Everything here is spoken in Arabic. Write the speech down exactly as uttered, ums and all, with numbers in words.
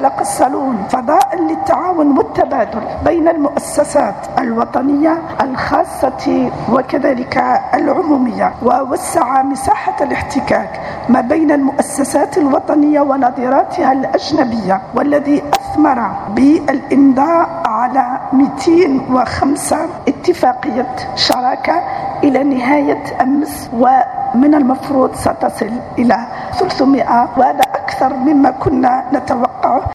انطلق الصالون فضاء للتعاون والتبادل بين المؤسسات الوطنية الخاصة وكذلك العمومية، ووسع مساحة الاحتكاك ما بين المؤسسات الوطنية ونظيراتها الأجنبية، والذي أثمر بالإمضاء على مئتين وخمسة اتفاقية شراكة إلى نهاية أمس، ومن المفروض ستصل إلى ثلاثمائة، وهذا أكثر مما كنا نتوقعه.